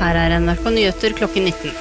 Her NRK Nyheter klokken 19.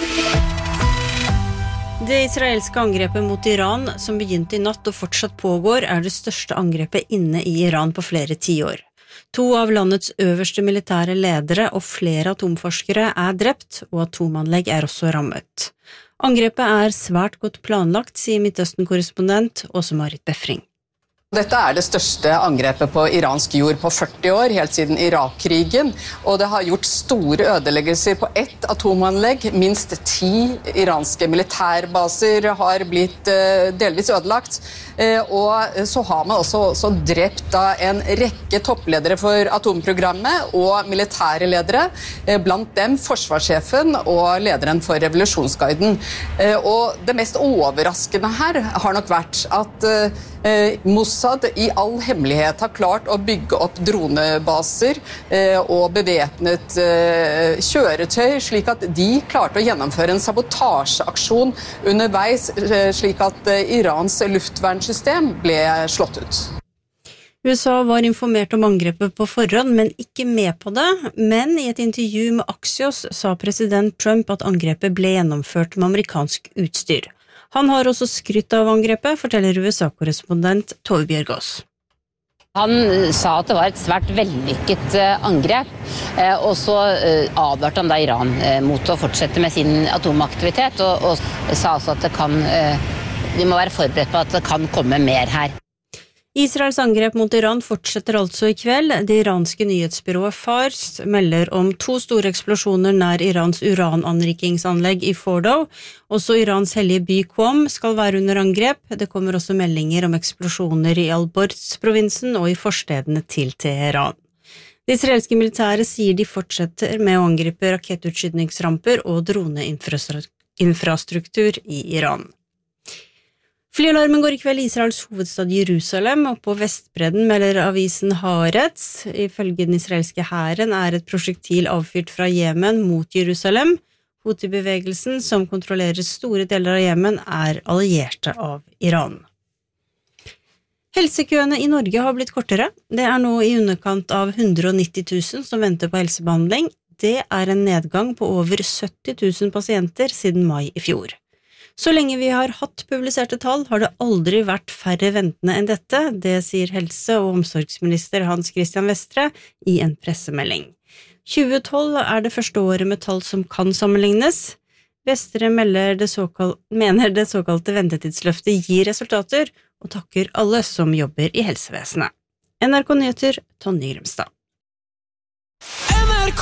Det israelske angrepet mot Iran, som begynte I natt og fortsatt pågår, det største angrepet inne I Iran på flere tiår. 2 av landets øverste militære ledere og flere atomforskere drept, og atomanlegg også rammet. Angrepet svært godt planlagt, sier Midtøsten-korrespondent Åse Marit Befring. Dette det største angrepet på iransk jord på 40 år, helt siden Irak-krigen, og det har gjort store ødeleggelser på ett atomanlegg. Minst 10 iranske militærbaser har blitt delvis ødelagt, og så har man også drept en rekke toppledere for atomprogrammet og militære ledere, blant dem forsvarssjefen og lederen for revolusjonsguiden. Og det mest overraskende her har nok vært at Mossad I all hemmelighet har klart å bygge opp dronebaser og bevæpnet kjøretøy, slik at de klarte å gjennomføre en sabotasjeaksjon underveis, slik at Irans luftvernssystem ble slått ut. USA var informert om angrepet på forhånd, men ikke med på det. Men I et intervju med Axios sa president Trump at angrepet ble gjennomført med amerikansk utstyr. Han har også skrytt av angrepet, forteller USA-korrespondent Tove Bjørgaas. Han sa at det var et svært vellykket angrep, og så advarte han da Iran mot å fortsette med sin atomaktivitet, og sa altså at vi må være forberedt på at det kan komme mer her. Israels angrep mot Iran fortsetter altså I kveld. Det iranske nyhetsbyrået Fars melder om 2 store eksplosjoner nær Irans urananrikingsanlegg I Fordow. Også Irans hellige by Qom skal være under angrep. Det kommer også meldinger om eksplosjoner I Al-Borz-provinsen og I forstedene til Teheran. Det israelske militæret sier de fortsetter med å angripe rakettutskytningsramper og droneinfrastruktur I Iran. Flyalarmen går I kveld I Israels hovedstad Jerusalem, og på Vestbredden melder avisen Haaretz. Ifølge den israelske hæren et prosjektil avfyrt fra Jemen mot Jerusalem. Houthi-bevegelsen, som kontrollerer store deler av Jemen, allierte av Iran. Helsekøene I Norge har blitt kortere. Det nå I underkant av 190 000 som venter på helsebehandling. Det en nedgang på over 70 000 pasienter siden mai I fjor. Så lenge vi har hatt publiserte tall, har det aldri vært færre ventende enn dette, det sier helse- og omsorgsminister Hans Christian Vestre I en pressemelding. 2012 det første året med tall som kan sammenlignes. Vestre mener det såkalte ventetidsløftet gir resultater, og takker alle som jobber I helsevesenet. NRK Nyheter, Tonje Grimstad. NRK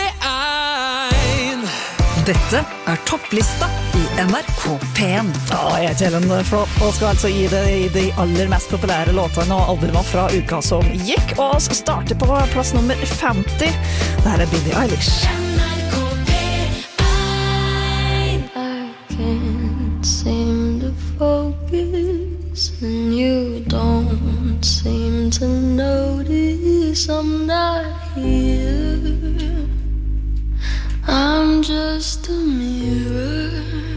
P1. Dette topplista I NRK P1. Jeg heter Helen Flått og skal altså gi deg de aller mest populære låtene og albumer fra uka som gikk, og skal starte på plass nummer 50. Dette Billie Eilish. NRK P1. I can't seem to focus and you don't seem to notice I'm not here. I'm just a mirror.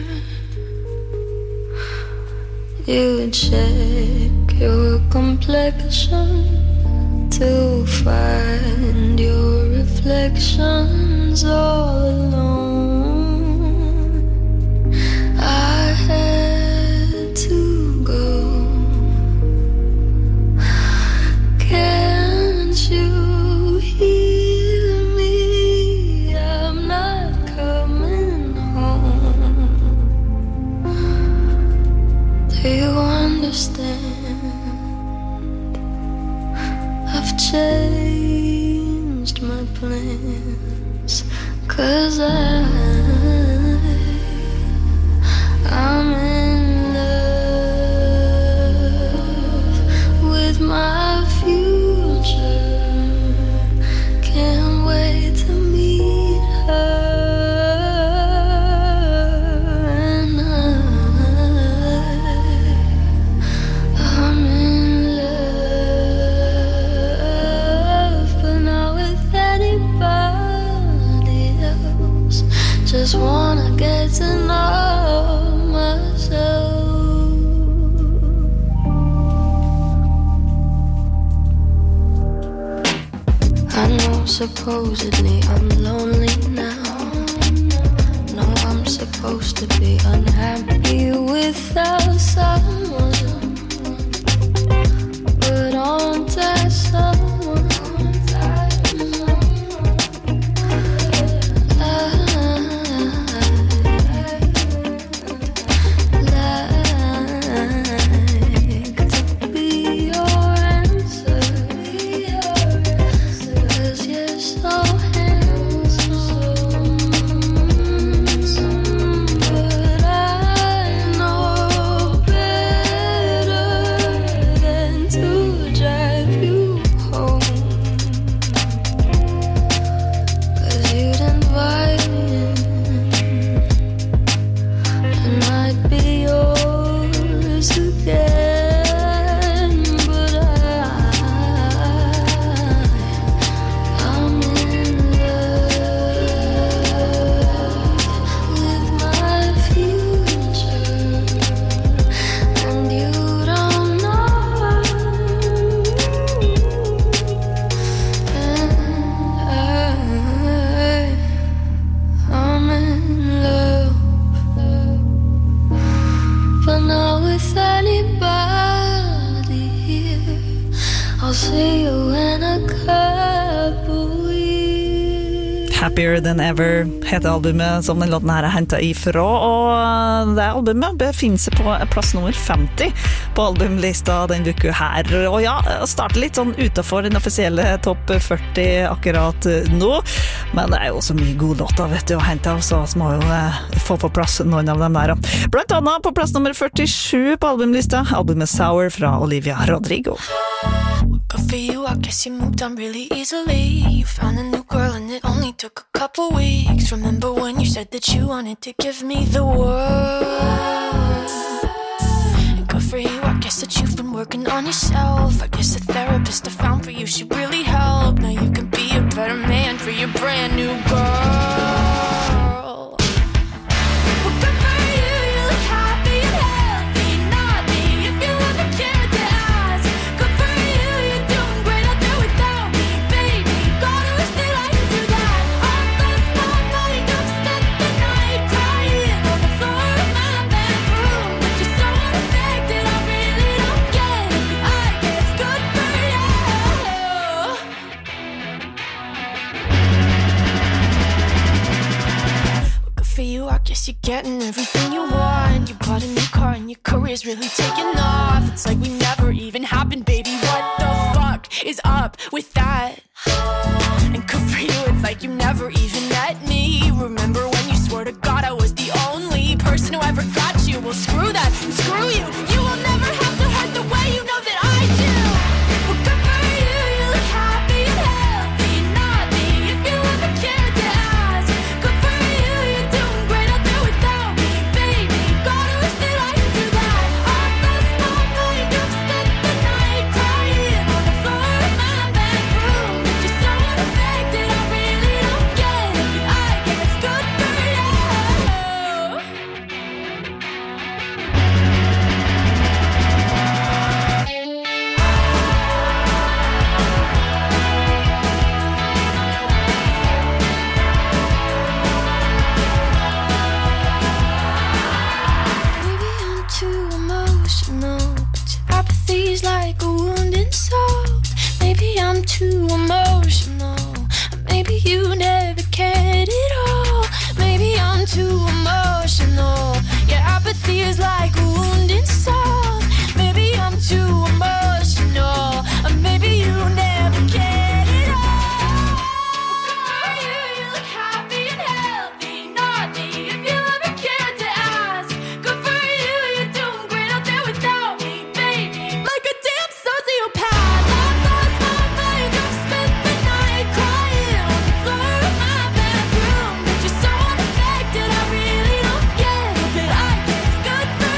You check your complexion to find your reflections all alone. I had to go. Can't you hear? Do you understand? I've changed my plans, 'cause I'm in love with my future. Can't wait to meet her. Just wanna get to know myself. I know supposedly I'm lonely now, supposed to be unhappy without someone, but aren't I someone? Happier Than Ever heter albumet som den låten her hentet ifra, og det albumet befinner seg på plass nummer 50 på albumlista den uka her. Og ja, starter litt sånn utenfor den offisielle topp 40 akkurat nå, men det jo så mye gode låter, vet du, å hente av, så må jo få på plass noen av dem der. Blant annet på plass nummer 47 på albumlista, albumet Sour fra Olivia Rodrigo. Good for you, I guess you moved on really easily. You found a new girl and it only took a couple weeks. Remember when you said that you wanted to give me the world? And good for you, I guess that you've been working on yourself. I guess the therapist I found for you should really help. Now you can be a better man for your brand new girl. Guess you're getting everything you want. You bought a new car and your career's really taking off. It's like we never even happened, baby. What the fuck is up with that? And good for you, it's like you never even met me. Remember when you swore to God I was the only person who ever got you? Well, screw that and screw you. You will never have to hurt the way you know that I do. Well, good for you, you look happy and healthy. Not me, if you ever cared to ask. Good for you, you're doing great out there without me, baby. God, I wish that I could do that. On those small nights, you've spent the night crying on the floor of my bedroom. But you're so unaffected, I really don't get it. But I guess good for you. Maybe I'm too emotional, but your apathy's like a wounded soul. Maybe I'm too emotional, maybe you never cared at all. Maybe I'm too emotional, your apathy is like a wounded soul. Maybe I'm too emotional, maybe you never cared at all. Good for you, you look happy and healthy. Not me, if you ever cared to ask. Good for you, you're doing great out there without me, baby. Like a damn sociopath. I've lost my mind, I've spent the night crying on the floor of my bedroom. But you're so unaffected, I really don't get it. But I guess good for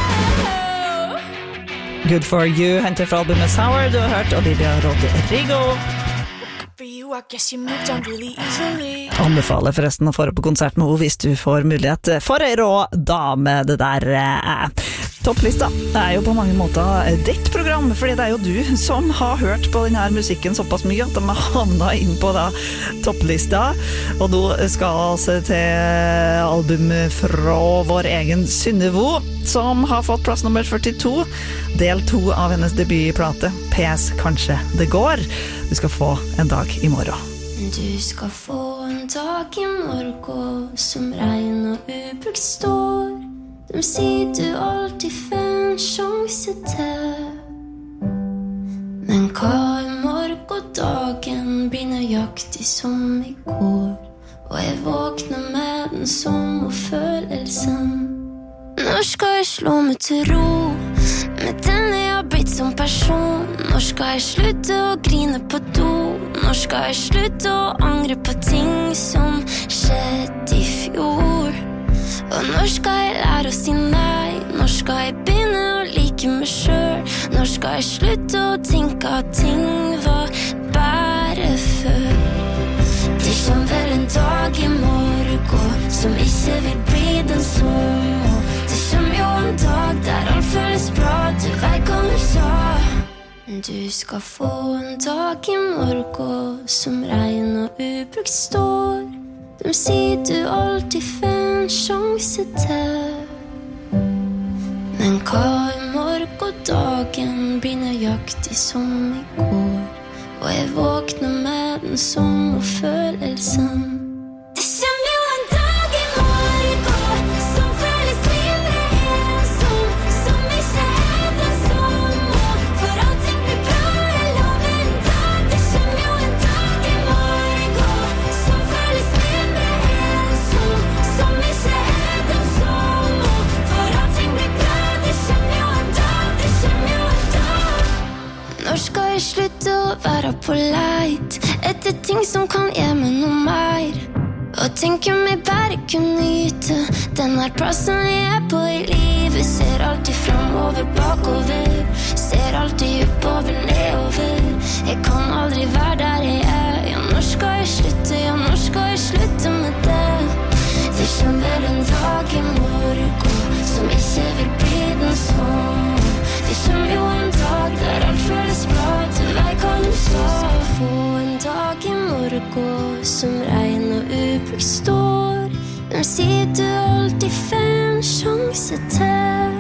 you. Good for you, hentet fra albumet Sour. Du har hørt Olivia Rodrigo. For you, I guess you moved on really easily. Anbefaler forresten å få på konsert med henne hvis du får mulighet for en rå dame, det der. Topplista er jo på mange måter ditt program, fordi det er jo du som har hørt på denne musikken såpass mye at de har havnet inn på da, topplista. Og nå skal vi til albumet fra vår egen Synnevo, som har fått plass nummer 42, del 2 av hennes debutplate, PS Kanskje det går. Du skal få en dag i morgen. Du skal få en dag i morgen som regn og ubrukt står. De sier du alltid får en sjanse til. Men hva i morgendagen blir nøyaktig som i går, og jeg våkner med den samme følelsen. Når skal jeg slå meg til ro med den jeg har blitt som person? Når skal jeg slutte å grine på do? Når skal jeg slutte å angre på ting som skjedde i fjor? Og når skal jeg lære å si nei? Når skal jeg begynne å like meg selv? Når skal jeg slutte å tenke at ting var bare før? Det kommer vel en dag i morgen som ikke vil bli den samme. Det kommer jo en dag der alt føles bra, du vet hva hun sa. Du skal få en dag i morgen som regn og ubrukt står. De sier du alltid får en sjanse til. Men hva i morgendagen blir nøyaktig som i går, og jeg våkner med den samme følelsen. Det kommer jo en dag i morgen som føles mindre ensom, som ikke den samme, for allting blir bra, jeg lover en dag. Det kommer jo en dag i morgen som føles mindre ensom, som ikke den samme, for allting blir bra. Det kommer jo en dag, det kommer jo en dag. Når skal jeg slutte å være på leit etter ting som kan gi meg noe mer? Og tenker meg bare kunne nyte den her plassen jeg er på i livet. Ser alltid fremover, bakover, ser alltid oppover, nedover. Jeg kan aldri være der jeg er. Ja, når skal jeg slutte? Ja, når skal jeg slutte med det? Det kommer vel en dag i morgen som ikke vil bli den samme. Det kommer jo en dag der alt føles bra, du vet hva du sa. Få en dag i morgen som regn og ubrukt står. De sier du alltid får en sjanse til.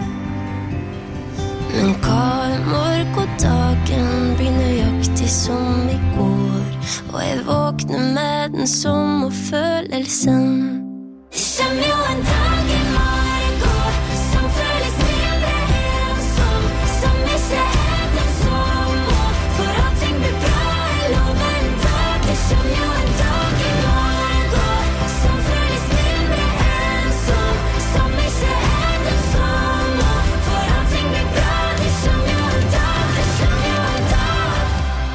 Men hva i morgendagen blir nøyaktig som i går, og jeg våkner med den samme følelsen. Det kommer jo en dag i morgen som føles mindre ensom, som ikke den samme, for allting blir bra, jeg lover en dag. Det kommer jo en dag i morgen som føles mindre ensom, som ikke den samme, for allting blir bra. Det kommer jo en dag, det kommer jo en dag.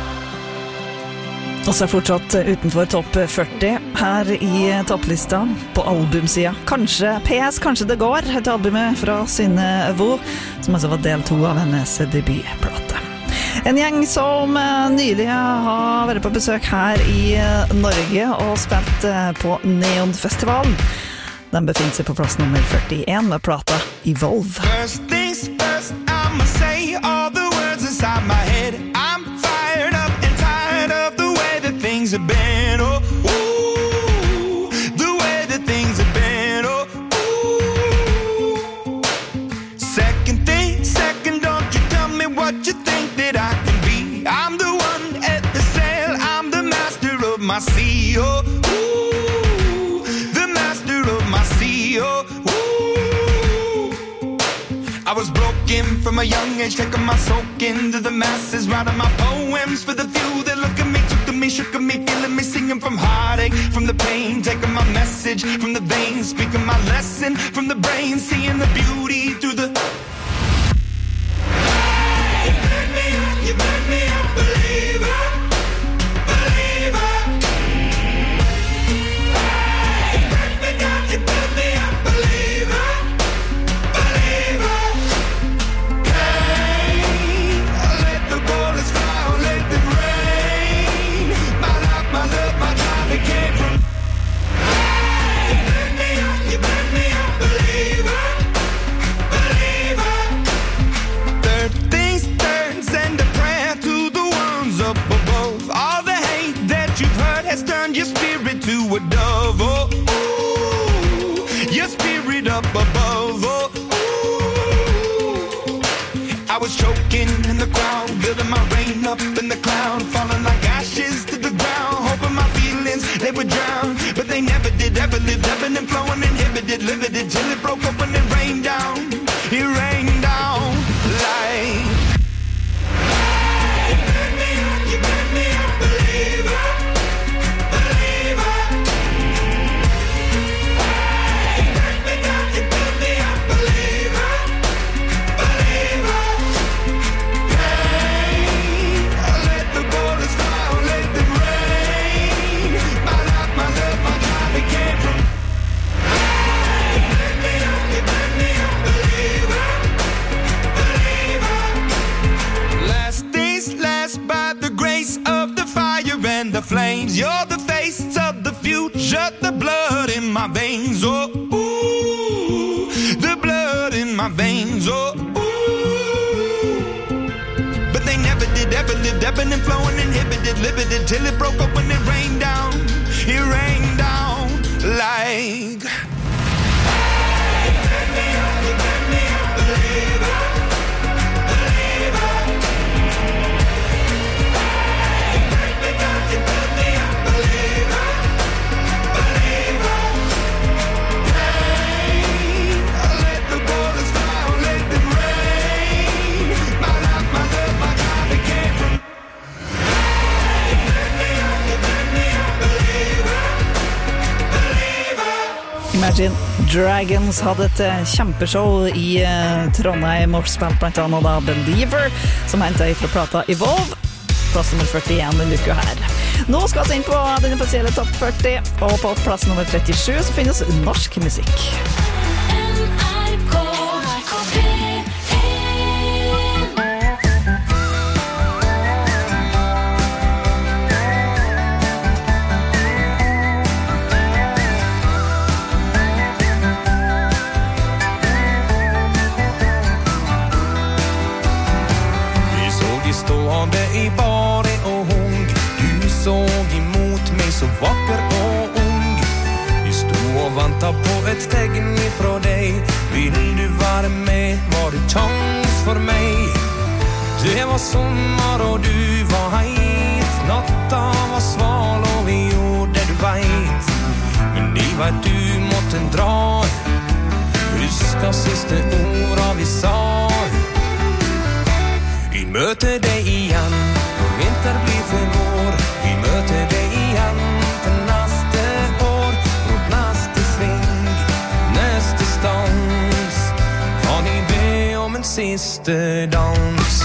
Og så fortsatt utenfor topp 40 her i topplista på albumsida. Kanskje PS, kanskje det går, et albumet fra Synnevo, som altså var del 2 av hennes debutplate. En gjeng som nylig har vært på besøk her i Norge og spilt på Neonfestivalen. De befinner seg på plass nummer 41 med plata Evolve. First things first, I'ma say all the words inside my head. I'm fired up and tired of the way that things have been. Oh, ooh, the way that things have been. Oh, ooh. Second thing, second, don't you tell me what you think that I can be. I'm the one at the sail, I'm the master of my sea. Oh, ooh, the master of my sea. Oh, ooh. I was broken from a young age, taking my soak into the masses, writing my poems for the few that look at me, took to me, shook at me, feeling me, singing from heartache, from the pain, taking my message from the veins, speaking my lesson from the brain, seeing the beauty through the... Hey, you burn me up, believer, believer. Hey, you burn me up, believer, believer. Hey, let the bullets fly, let them rain. My life, my love, my drive, it came from... Hey, you burn me up, believer, believer. was choking in the crowd, building my rain up in the cloud, falling like ashes to the ground, hoping my feelings, they would drown, but they never did, ever lived, ebbing and flowing, inhibited, limited, till it broke open and rained down, it rained down like... You made me a believer, believer. You made me down, you built me a believer, believer. Pain, I let the bullets fly, let them rain. My life, my love, my God, it came from... You made me a believer, believer. Last days last by the grace of the fire and the flames. You're the face of the future, the blood in my veins. Oh, ooh, the blood in my veins. Oh, ooh. But they never did, ever lived, ebbing and flowing, inhibited, limited, till it broke open and rained down. It rained down like... You made me a believer, believer. You built me a believer, believer. Pain, I let the bullets fly, let them rain. My life, my love, my God, it came from... You made me a believer, believer. Imagine Dragons hadde et kjempeshow i Trondheim og spilt blant annet da Believer, som hentet fra plata Evolve. Plass nummer 41 den uka her. Nå skal vi inn på den offisielle topp 40, og på plass nummer 37 så finnes norsk musikk. Vi såg de stående i bare og hung. Du såg imot meg så vakker og ung. Vi sto og ventet på et tegn ifra deg. Vil du være med? Var det kjans for meg? Det var sommer og du var heit. Natta var sval og vi gjorde det du vet. Men de vet du måtte dra. Husker siste orda vi sa. Vi møter deg igjen når vinter blir til vår. Vi møter deg igjen til neste år. Mot neste sving, neste stans. Kan jeg be om en siste dans?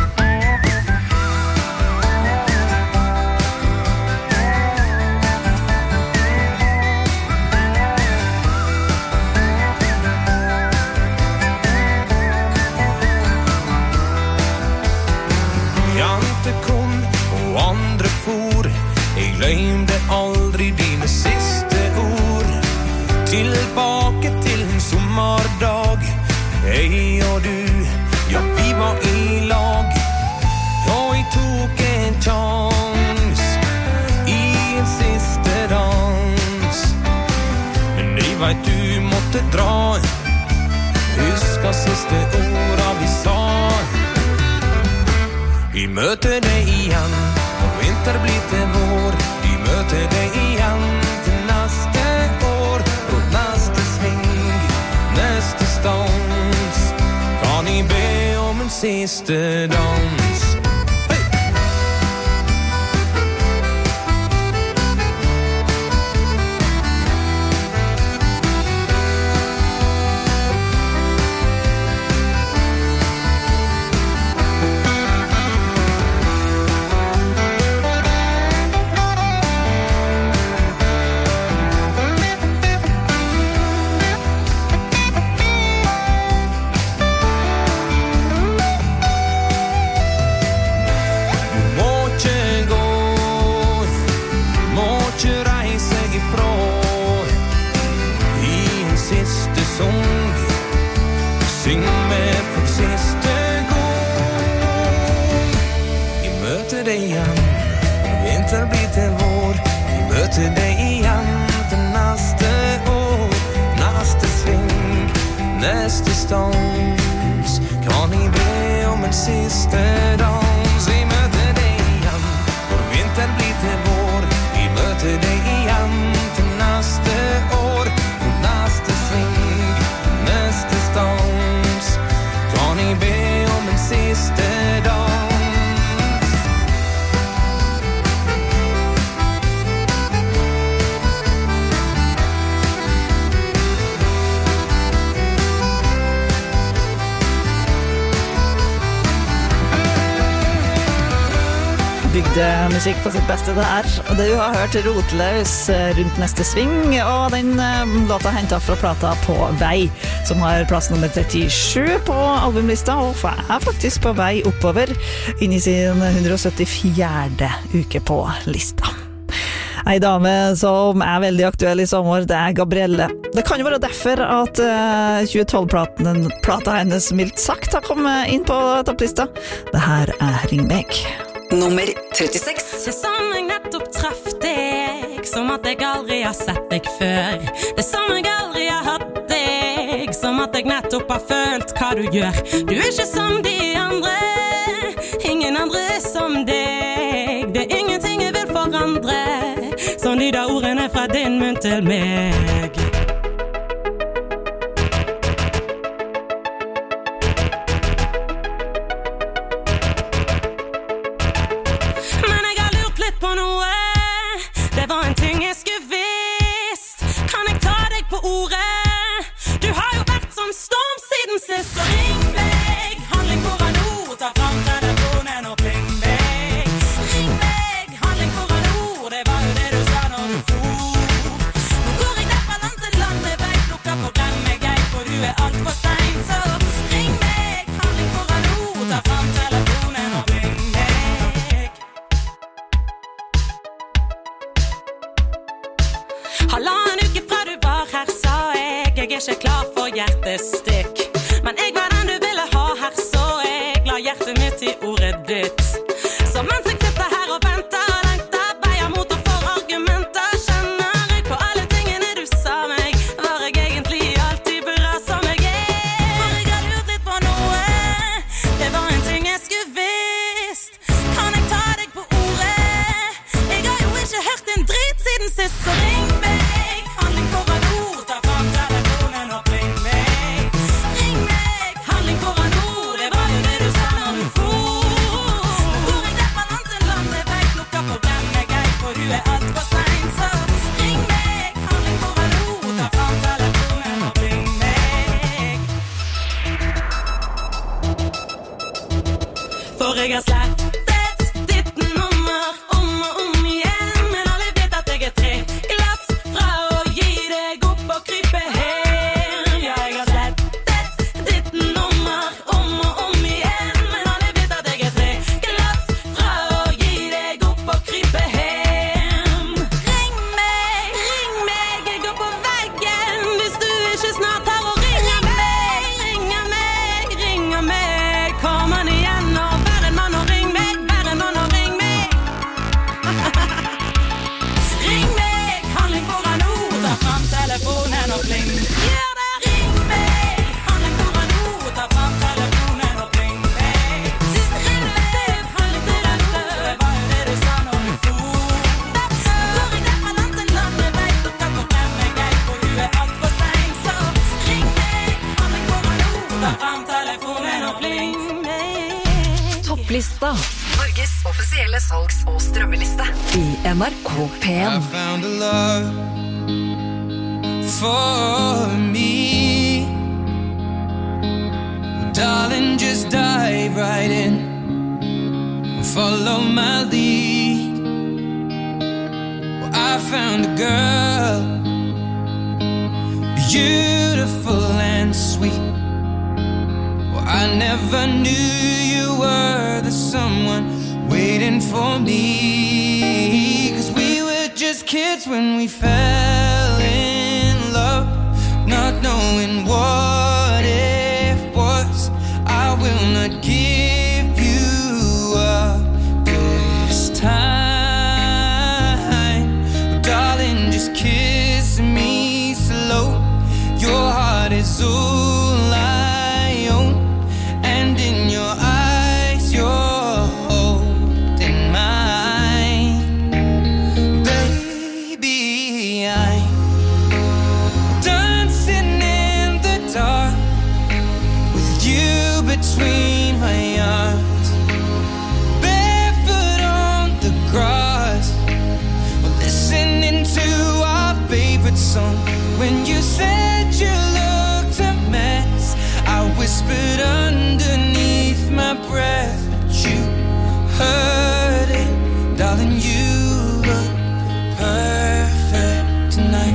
Jante kom og andre for. Jeg glemte aldri dine siste ord. Tilbake til en sommerdag. Jeg og du, ja vi var i lag. Og jeg tok en chans i en siste dans. Men jeg vet du måtte dra. Husker siste orda vi sa. Vi møter deg igjen når vinter blir til vår. Vi møter deg igjen til neste år. Og neste sving, neste stans. Kan jeg be om en siste dans? Syng med for siste gang. Vi møter deg igjen når vinter blir til vår. Vi møter deg igjen til neste år. Neste sving, neste stans. Kan jeg be om en en siste dans. Vi møter deg igjen, når vinter blir til vår. Vi møter deg igjen til neste år, til neste sving, neste stans. Kan jeg be om en siste dans? Bygdemusikk på sitt beste der. Og det du har hørt Rotløs rundt neste sving, og den låta hentet fra plata På vei, som har plass nummer 37 på albumlista, og er faktisk på vei oppover inn i sin 174. uke på lista. Ei dame som er veldig aktuell i sommer, det er Gabrielle. Det kan jo være derfor at 2012-plata hennes mildt sagt har kommet inn på topplista. Det her er Ring meg. Nummer 36. Det som jeg nettopp traff deg, som at jeg aldri har sett deg før. Det som jeg aldri har hatt deg, som at jeg nettopp har følt hva du gjør. Du er ikke som de andre, ingen andre som deg. Det er ingenting jeg vil forandre, som lyder ordene fra din munn til meg. Så ring meg, handling foran ord, ta fram telefonen og pling meg. Ring meg, handling foran ord, det var jo det du sa når du for. Nå går jeg derfra land til land, det vei plukker på glem meg jeg, for du er alt for stein. Så ring meg, handling foran ord, ta fram telefonen og pling meg. Halvannen uke fra du var her, sa jeg er ikke klar for hjertestikk. Men jeg var den du ville ha her, så jeg la hjertet mitt i ordet ditt. Så mens jeg sitter her og venter og lengter, beier mot og for argumenter, kjenner jeg på alle tingene du sa meg. Var jeg egentlig alltid bra som jeg er? For jeg har lurt litt på noe, det var en ting jeg skulle visst. Kan jeg ta deg på ordet? Jeg har jo ikke hørt en drit siden sist, så ring meg, handling foran ord, ta fram telefonen og pling meg. For jeg har slettet ditt nummer om og om igjen, men alle vet at jeg er 3 glass fra å gi deg opp og krype her. Ja, jeg har slettet ditt nummer om og om igjen, men alle vet at jeg er 3 glass fra å gi deg opp og krype hjem. Ring meg, jeg går på veggen hvis du ikke snart tar og ringer meg. Ringer meg, kom han igjen og telefonen og pling. Gjør det, ring meg, handling foran ord, ta fram telefonen og pling meg. Ring meg, handling foran ord, det var jo det du sa når du for. Går jeg derfra land til land, jeg vet du kan forglemme meg jeg, for du er alt for stein. Så ring meg, handling foran ord, ta fram telefonen og pling meg. Topplista, Norges offisielle salgs- og strømmeliste i NRK P1. I found a love for me. Well, darling, just dive right in and follow my lead. Well, I found a girl, beautiful and sweet. Well, I never knew you were the someone waiting for me. 'Cause we were just kids when we fell in love, not knowing what it was. I will not give you up this time. Darling, just kiss me slow. Your heart is all I own, and in your eyes song. When you said you looked a mess, I whispered underneath my breath, but you heard it, darling. You look perfect tonight.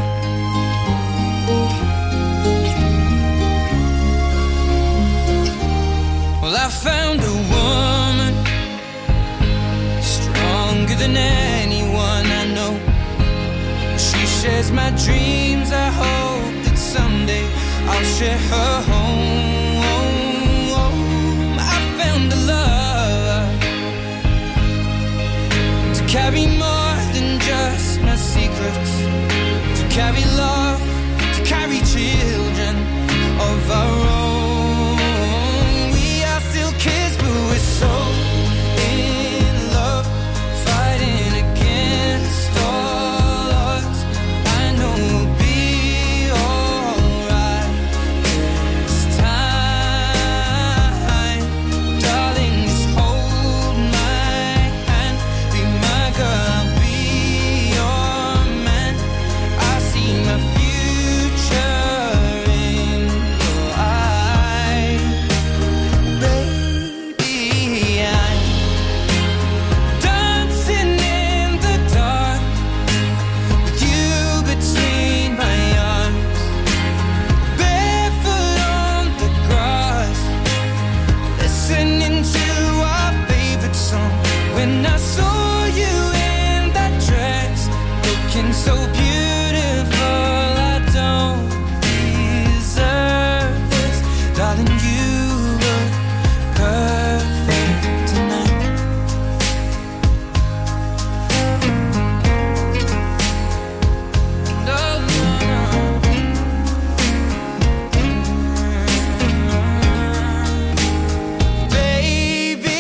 Well, I found a woman stronger than anyone I know. She shares my dreams. I hope that someday I'll share her home. I found a love to carry more than just my secrets, to carry love, to carry children of our own. We are still kids, but we're so in love, fighting against all odds. I know we'll be alright this time. Darling, just hold my hand, be my girl, I'll be your man. I see my future in your eyes. Baby, I'm dancing in the dark with you between my arms, barefoot on the grass, listening to our favorite song. When I saw you in that dress, looking so beautiful, I don't deserve this, darling. You look perfect tonight. No, no, no. Baby,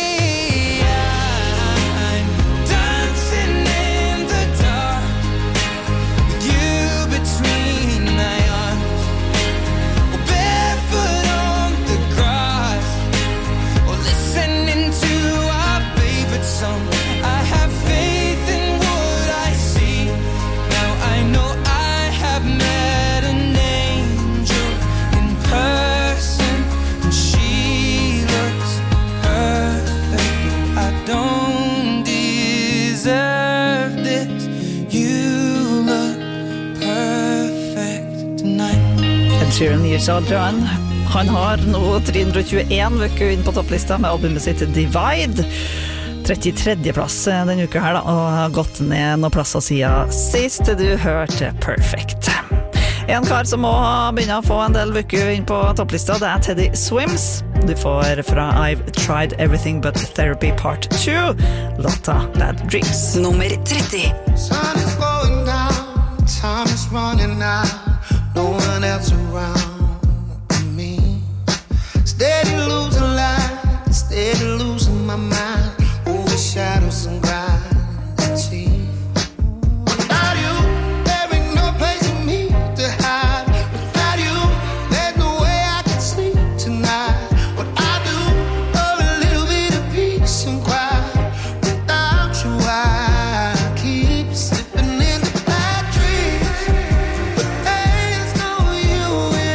I'm dancing in the dark with you between my arms, or barefoot on the grass, or listening to our favorite song. I have faith in what I see. Now I know I have met an angel in person, and she looks perfect. I don't deserve this. You look perfect tonight. Ed Sheeran gir seg aldri an. Han har nå 321 uker inn på topplista med albumet sitt Divide. 33. plass denne uka her da, og har gått ned noen plasser siden sist du hørte Perfect. En kar som må begynne å få en del uker inn på topplista, det er Teddy Swims. Du får fra I've Tried Everything But Therapy Part 2, låta Bad Dreams. Nummer 30. Sun is going down, time is running out, no one else around me. Steady losing light, steady losing my mind, over shadows and gravity. Without you, there ain't no place for me to hide. Without you, there's no way I can sleep tonight. What I do for a little bit of peace and quiet. Without you, I keep slipping into bad dreams. But there's no you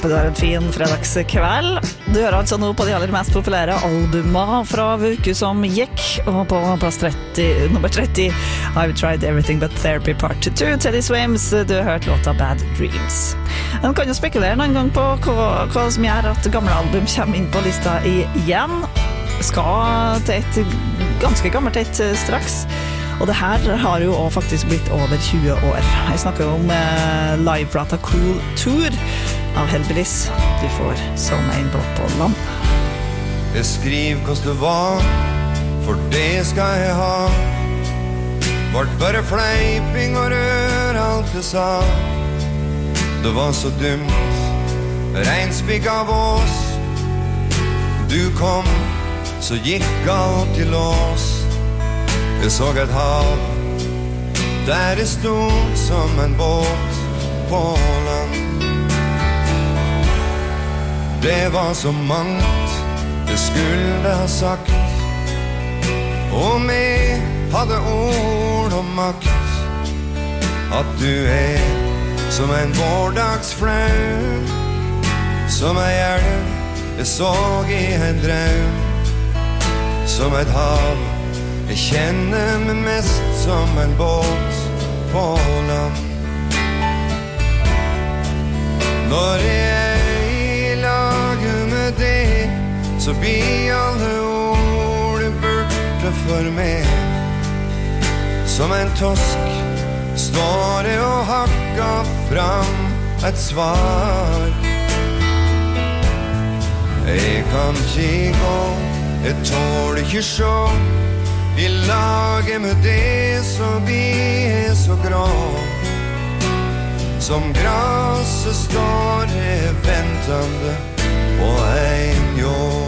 håper du har en fin fredagskveld. Du hører altså nå på de aller mest populære albuma fra uke som gikk, og på plass 30, nummer 30 I've Tried Everything But Therapy Part 2, Teddy Swims. Du har hørt låta Bad Dreams. Man kan jo spekulere noen gang på hva som gjør at gamle album kommer inn på lista igjen. Skal til et ganske gammelt et straks. Og det her har jo også faktisk blitt over 20 år. Jeg snakker om liveplata Cool Tour av Hellbillies. Du får sånn en båt på land. Beskriv hvordan det var, for det skal jeg ha. Vart bare fleiping og rør alt det sa. Det var så dumt, regnspikk av oss. Du kom, så gikk alt i lås. Jeg så et hav, der det stod som en båt på land. Det var så mangt, det skulle ha sagt. Og vi hadde ord og makt. At du som en vårdagsflau, som en hjelm jeg så i en drøm. Som et hav, jeg kjenner meg mest som en båt på land. Når jeg lager med deg, så blir alle ord borte for meg. Som en tosk står jeg og hakker fram et svar. Jeg kan ikke gå, jeg tåler ikke sjå. I laget med det så blir jeg så grå. Som graset står jeg ventende på en jobb.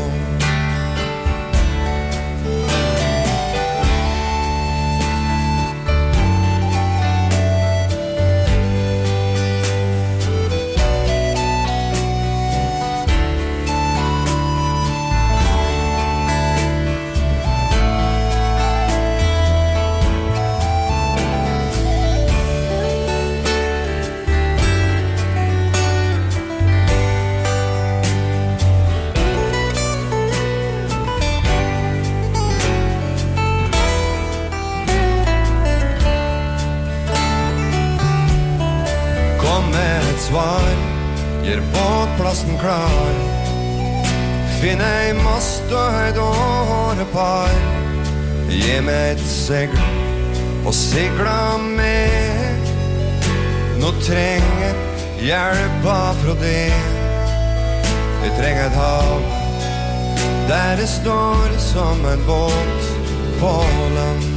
Svar, gjør båtplassen klar. Finn ei mast og et årepar. Gi meg et segl og segla med. Nå trenger hjelp fra det. Jeg trenger et hav der det står som en båt på land.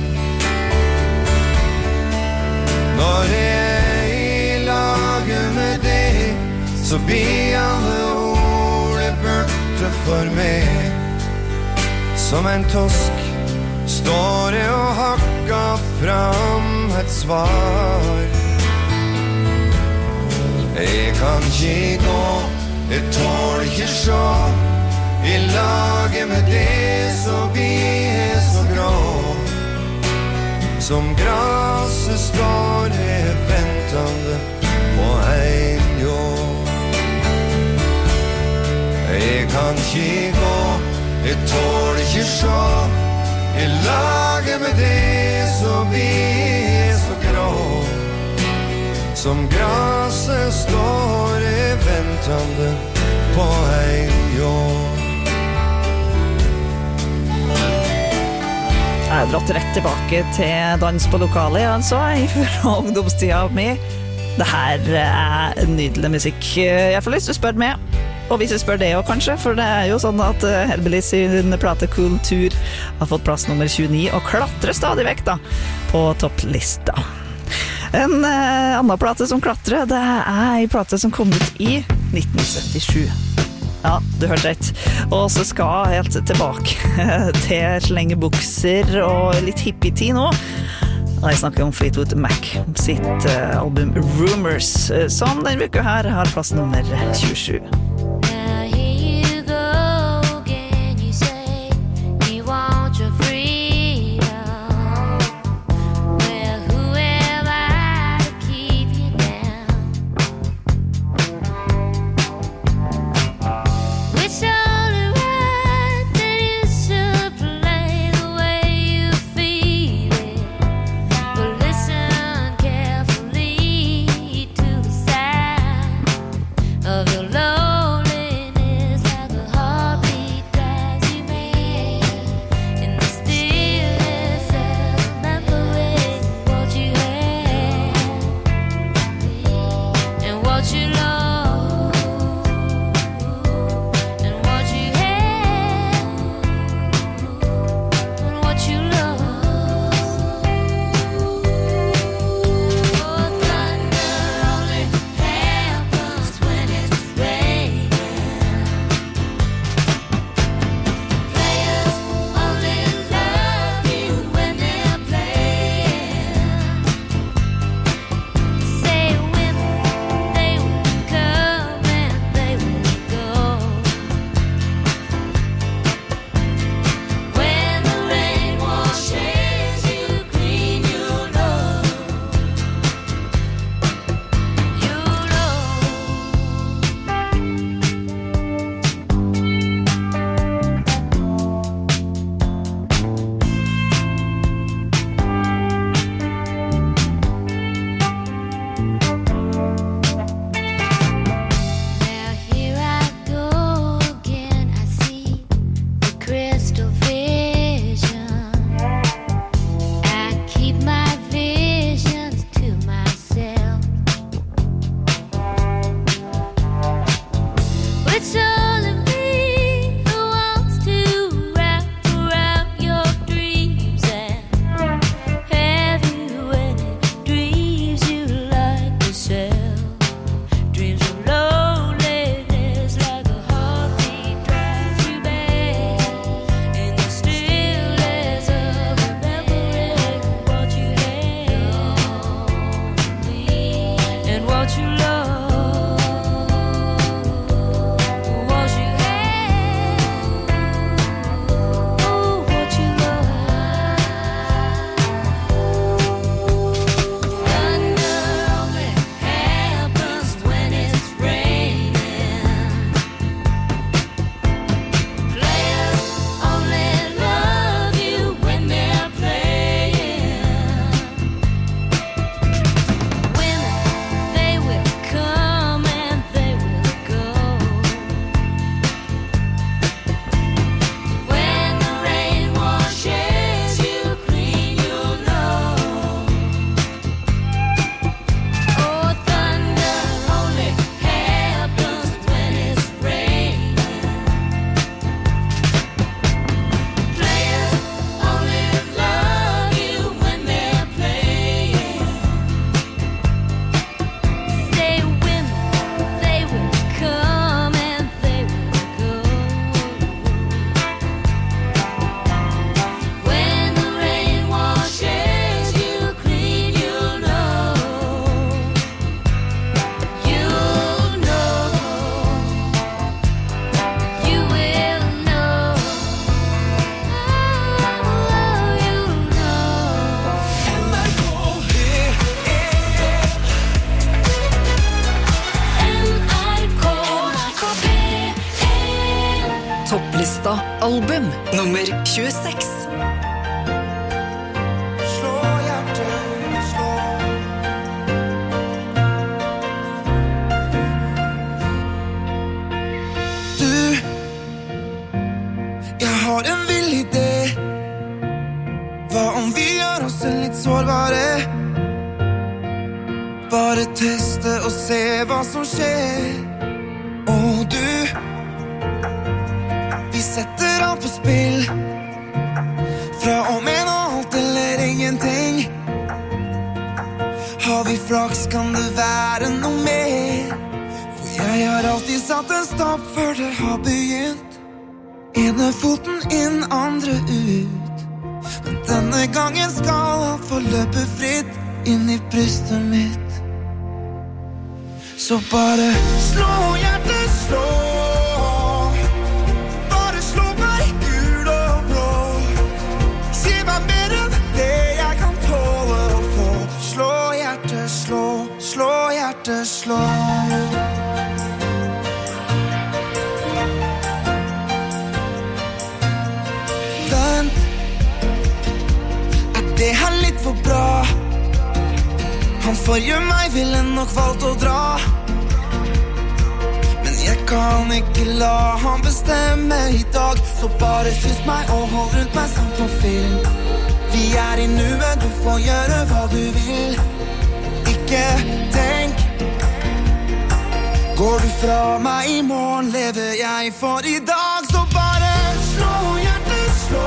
Når jeg lager med deg, så blir alle ordet borte for meg. Som en tosk står jeg og hakker fram et svar. Jeg kan ikke gå, jeg tåler ikke sjå. I laget med det så blir jeg så grå. Som graset står jeg ventende på en jobb. Jeg kan ikke gå, jeg tåler ikke sjå. I laget med det så blir jeg så grå. Som graset står jeg ventende på en jobb. Jeg har dratt rett tilbake til dans på lokalet, altså, fra ungdomstida mi. Dette nydelig musikk. Jeg får lyst til å spørre meg, og hvis jeg spør det også kanskje, for det jo sånn at Hellbillies sin plate Cool Tour har fått plass nummer 29, og klatrer stadig vekk da, på topplista. En annen plate som klatrer, det en plate som kom ut i 1977. Ja, du hørte rett. Og så skal jeg helt tilbake til slenge bukser og litt hippie-tid nå. Jeg snakker om Fleetwood Mac sitt album Rumors, som den uka her har plass nummer 27. 26. Slå hjertet, slå. Du, jeg har en vill idé. Hva om vi gjør oss litt sårbare? Bare teste og se hva som skjer. Og du, vi setter alt på spill. Fra og med nå alt eller ingenting. Har vi flaks kan det være noe mer. For jeg har alltid satt en stopp før det har begynt. Ene foten inn, andre ut. Men denne gangen skal alt få løpe fritt inn i brystet mitt. Så bare slå hjertet, slå. Bare slå meg gul og blå. Si meg mer enn det jeg kan tåle å få. Slå hjertet, slå. Slå hjertet, slå. Vent, er det her litt for bra? Han forrige meg ville nok valgt å dra. Men jeg kan ikke la han bestemme i dag. Så bare kyss meg og hold rundt meg som på film. Vi er i nuet, du får gjøre hva du vil. Ikke tenk. Går du fra meg i morgen, lever jeg for i dag. Så bare slå hjertet, slå.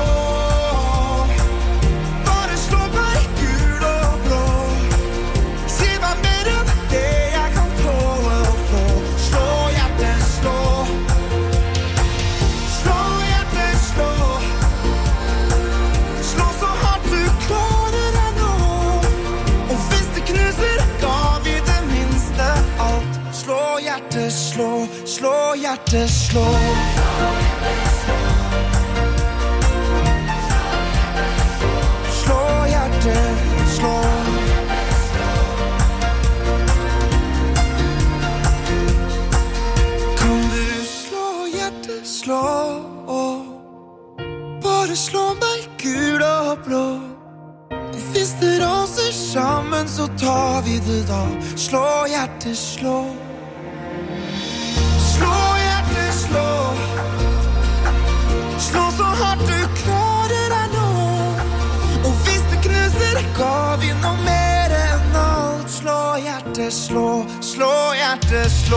Slå, slå hjertet, slå. Slå hjertet, slå. Kan du slå hjertet, slå? Bare slå meg gul og blå. Og hvis det raser sammen, så tar vi det da. Slå hjertet, slå. Slå hjertet, slå. Slå så hardt du klarer deg nå. Og hvis det knuser, ga vi noe mer enn alt. Slå hjertet, slå. Slå hjertet, slå.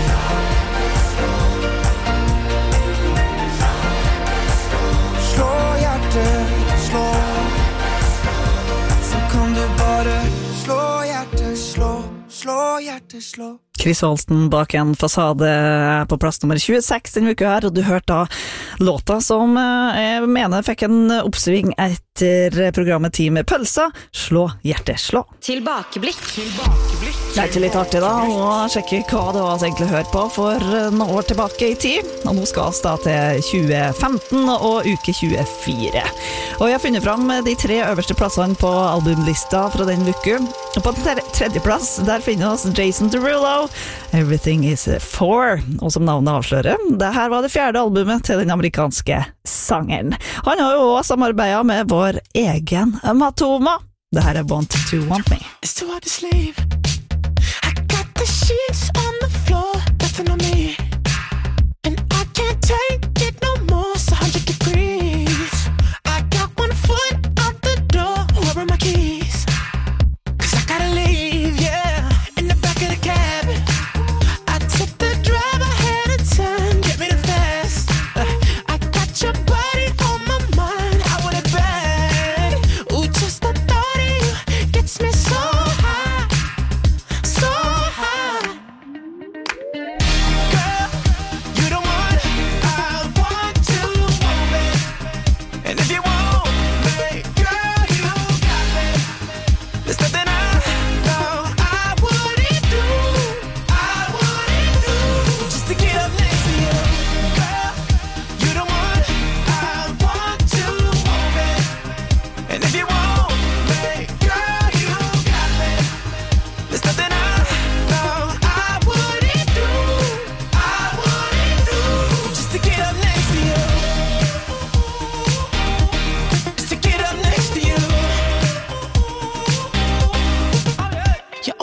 Slå hjertet, slå. Så kan du bare slå hjertet, slå. Slå hjertet, slå. Chris Holsten bak en fasade på plass nummer 26 denne uka her, og du hørte da låta som jeg mener fikk en oppsving etter programmet Team Pølsa, Slå hjertet, slå. Tilbakeblikk. Det er ikke litt artig da, å sjekke hva det var egentlig hørt på for noen år tilbake i tid, og nå skal vi da til 2015 og uke 24. Og jeg har funnet fram de 3 øverste plassene på albumlista fra den uke, og på den tredje plass, der finner vi Jason Derulo, Everything is 4, og som navnet avslører, det her var det 4. albumet til den amerikanske sangeren. Han har jo også samarbeidet med vår egen Matoma. Det her er Want to Want Me. It's too hard to sleep. I got the sheets on the floor, nothing on me. And I can't take it no more, it's 100 degrees. I got one foot out the door, where are my keys? Cause I gotta leave, yeah, in the back of the cab. I took the drive ahead of time, get me the fast. I got your body on my mind, I want it bad. Ooh, just the thought of you gets me so high, so high.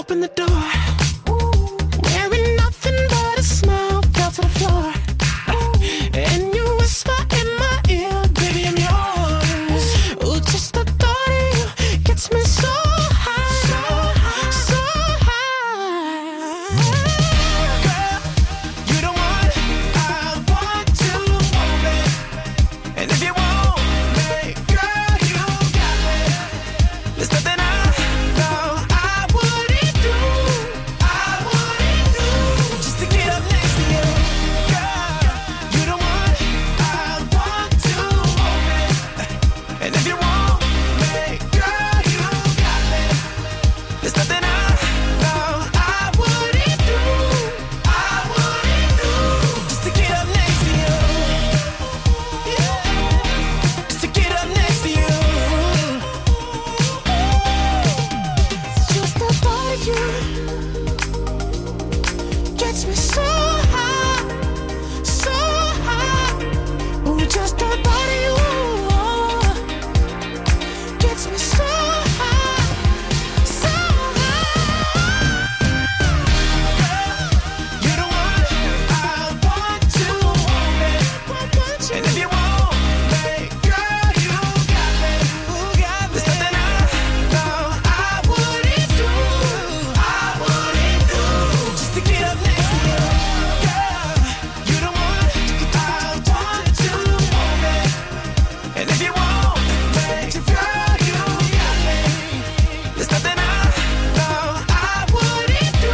open the door. Wearing nothing but a smile, fell to the floor. And you whisper in my ear, baby, I'm yours. Ooh, just the thought of you gets me so high, so high. Girl, you the one I want to hold me. And if you want me, girl, you got me. There's nothing I know I wouldn't do just to get up next to you. Girl, you the one I want to hold me. And if you want me, girl, you got me. There's nothing I know I wouldn't do just to get up next to you. Just to get up next to you. Just the thought of you gets me so high, so high. Ooh, just the thought of you gets me so high, so high. Girl, you're the one I want to hold me. And if you want me, girl, you got me. There's nothing I know I wouldn't do just to get up next to you. Girl, you're the one I want to hold me. And if you want me, girl, you got me. There's nothing I know I wouldn't do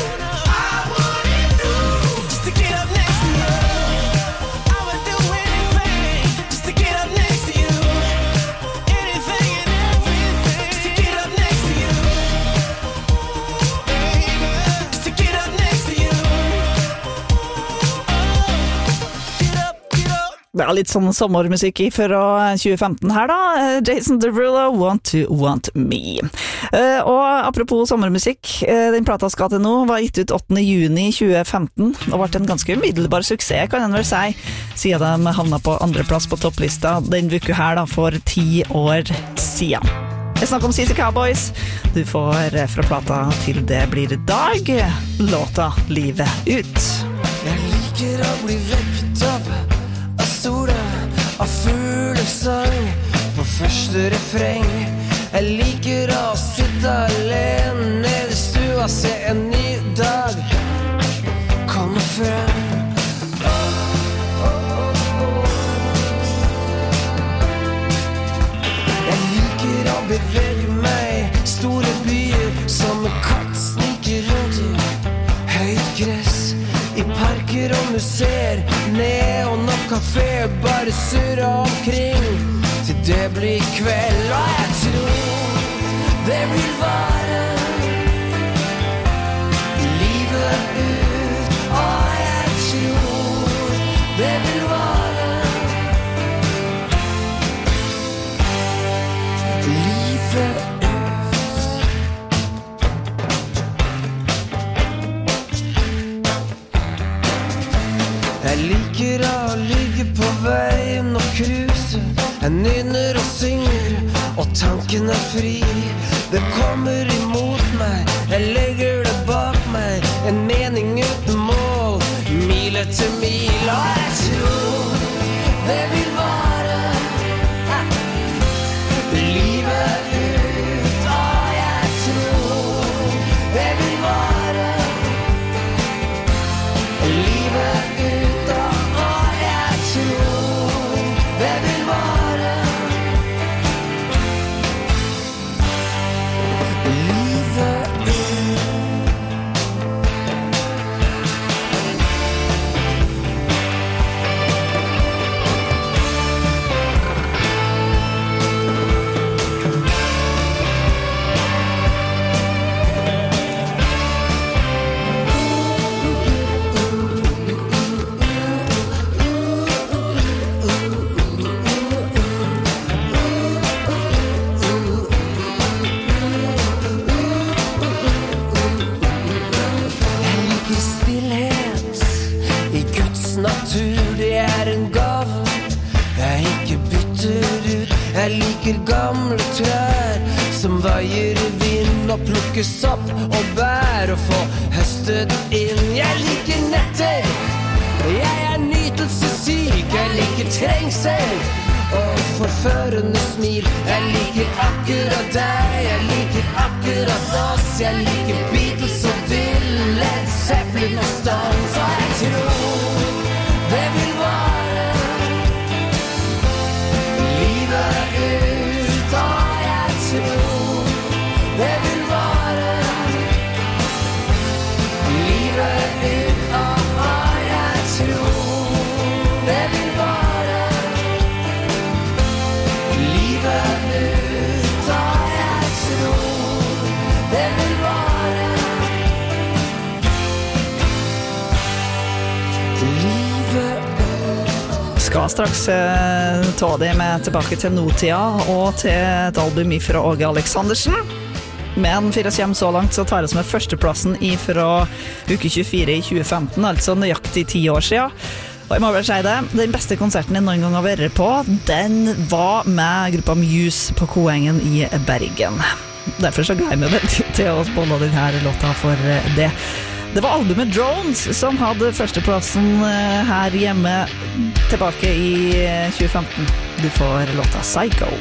just to get up next to you. I would do anything just to get up next to you. Anything and everything just to get up next to you. Just to get up next to you. Get up, get up. Det litt sånn sommermusikk fra 2015 her da. Jason Derulo, Want Me. Og apropos sommermusikk, den plata skal til nå var gitt ut 8. juni 2015 og ble en ganske umiddelbar suksess, kan en vel si, siden de havnet på andreplass på topplista den uka her da, for 10 år siden. Jeg snakker om CC Cowboys. Du får fra plata Til det blir dag, låta Livet ut. Jeg liker å bli vekket opp av sola, av fuglesang på første refreng. Jeg liker å sitte alene nede i stua, se en ny dag komme frem. Jeg liker å bevege meg i store byer, som en katt sniker rundt i høyt gress. I parker og museer, neon og kafé, bare surre omkring til det blir kveld. Og jeg tror det vil vare livet ut. Og jeg tror det vil vare livet ut. Jeg liker å ligge på veien og kruse. Jeg nynner og synger, og tanken fri. Det kommer imot meg, jeg legger det bak meg. En mening uten mål, mil etter mil. Og jeg tror det vil vare livet ut. Og jeg tror det vil vare livet ut. Det vil vare livet ut. Jeg liker gamle trær som veier i vind må plukkes opp og bære og få høstet inn. Jeg liker netter, jeg er nytelsessyk, jeg liker trengsel og forførende smil. Jeg liker akkurat deg, jeg liker akkurat oss. Jeg liker Beatles og Dylan, Led Zeppelin og Stones. Og jeg tror det vil vare livet ut. Og jeg tror det vil vare livet ut. Og jeg tror det vil vare livet ut. Og jeg tror det vil vare livet ut. Skal straks ta det med tilbake til nåtida og til et album fra Åge Aleksandersen. Men for oss hjem så langt så tar vi med førsteplassen fra uke 24 i 2015, altså nøyaktig 10 år siden. Og jeg må vel si det, den beste konserten jeg noen gang har vært på, den var med gruppa Muse på Koengen i Bergen. Derfor så gleder jeg meg veldig til å spille denne låta for det. Det var albumet Drones som hadde førsteplassen her hjemme tilbake i 2015. Du får låta Psycho.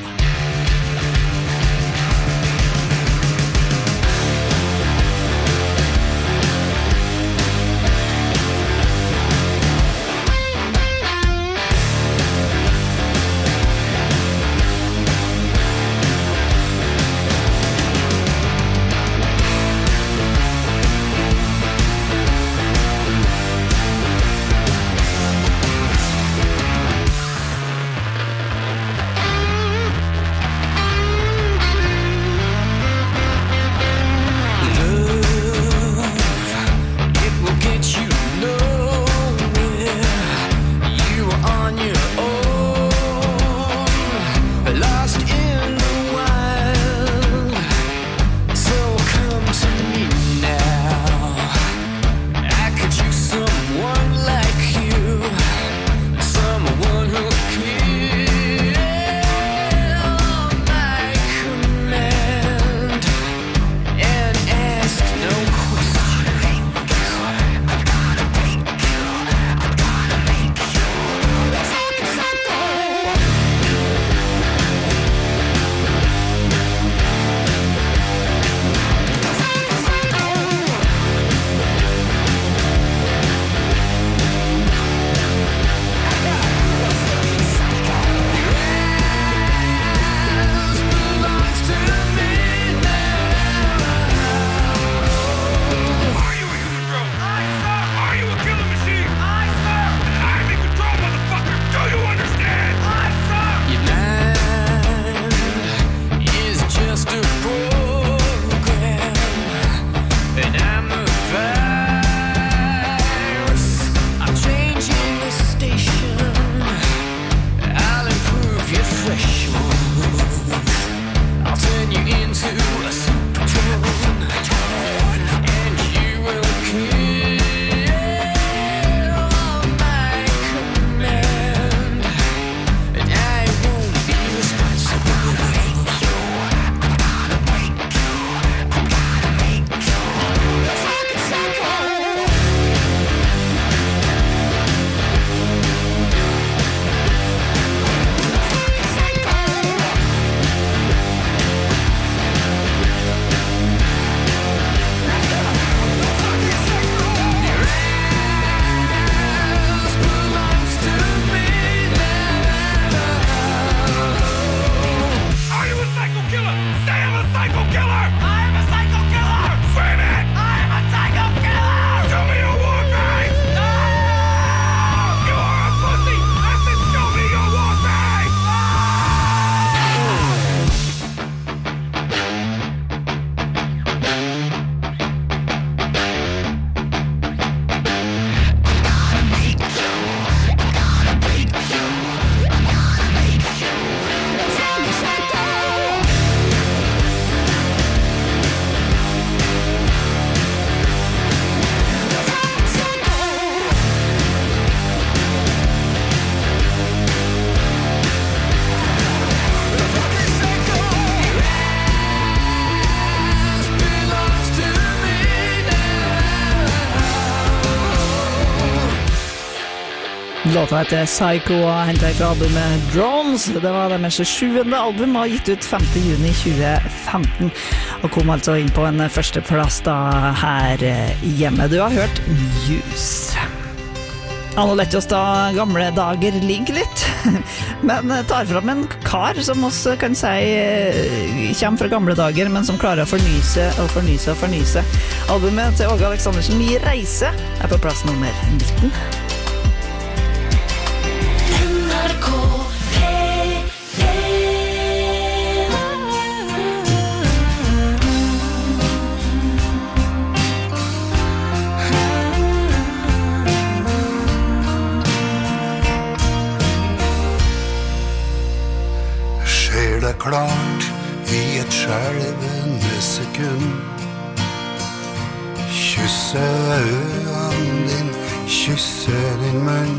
Låta heter Psycho og hentet fra albumet Drones. Det var deres 7. album og gitt ut 5. juni 2015. Og kom altså inn på en førsteplass da her hjemme. Du har hørt News. Ja, nå lett oss da gamle dager ligge litt, men tar frem en kar som oss kan si kommer fra gamle dager, men som klarer å fornyse og fornyse og fornyse. Albumet til Åge Aleksandersen, Mi reise, på plass nummer 19. Det klart i et skjelvende sekund. Kysse øynene din, kysse din munn.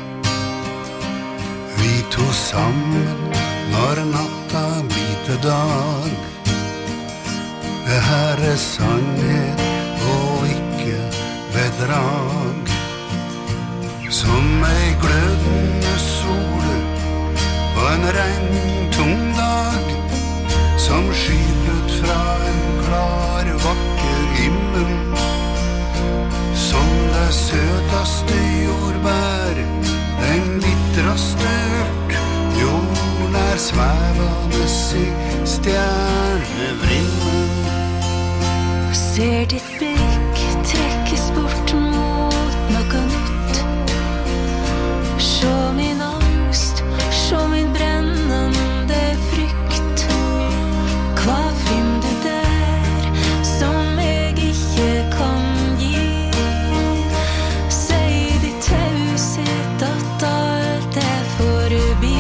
Vi to sammen når natta blir til dag. Det her sannhet og ikke bedrag. Som ei glødende sol på en regntung dag, som skyr ut fra en klar, vakker himmel, som det søtaste jordbær, den bittraste urt, jorden svevende i stjernevrimmel. Ser ditt blikk trekkes bort mot noe nytt. Sjå min angst, sjå min brennende frykt. Hva finner du der som jeg ikke kan gi? Si ditt taushet at alt forbi.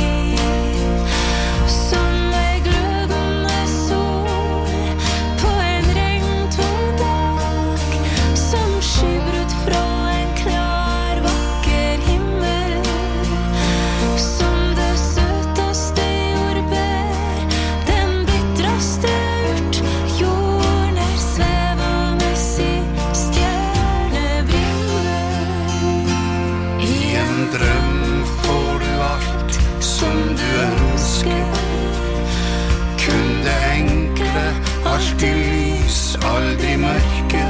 Som ei glødende sol på en regntung dag, som skyver ut fra en klar, vakker himmel. Som det søtaste jordbær, den bittraste urt, jorden svevende i stjernebrimmel. I en drøm får du alt som du ønsker. Kun det enkle, alltid lys, aldri mørke.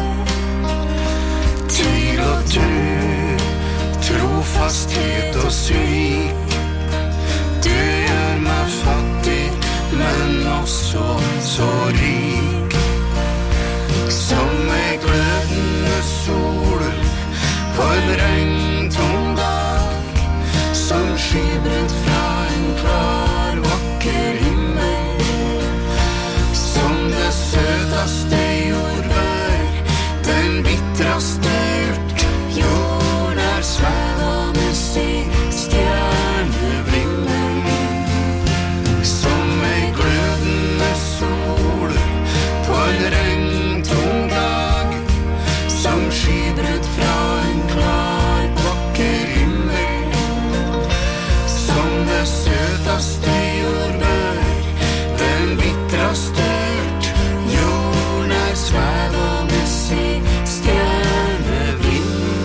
Tvil og tro, trofasthet og svik. Du gjør meg fattig, men også så rik. Som ei glødende sol på en regntung dag, som skyr ut fra en klar, vakker himmel. Som det søtaste jordbær, den bittraste urt, jorden svevende i stjernebrimmel. Som ei glødende sol på en regntung dag, som skyr ut fra en klar, vakker himmel. Som det søtaste jordbær, den bittraste urt, jorden svevende i stjernebrimmel.